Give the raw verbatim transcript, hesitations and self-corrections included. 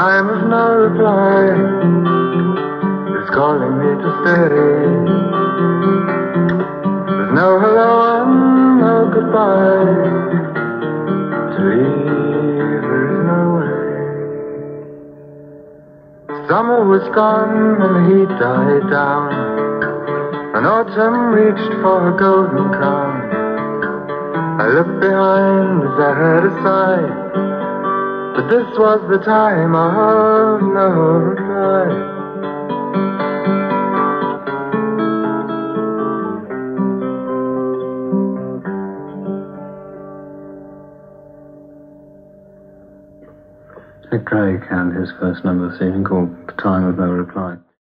time of no reply is calling me to stay. There's no hello and no goodbye. To leave there is no way. Summer was gone and the heat died down, and autumn reached for her golden crown. I looked behind as I heard a sigh, but this was the time of no reply. Nick Drake and his first number this evening called The Time of No Reply.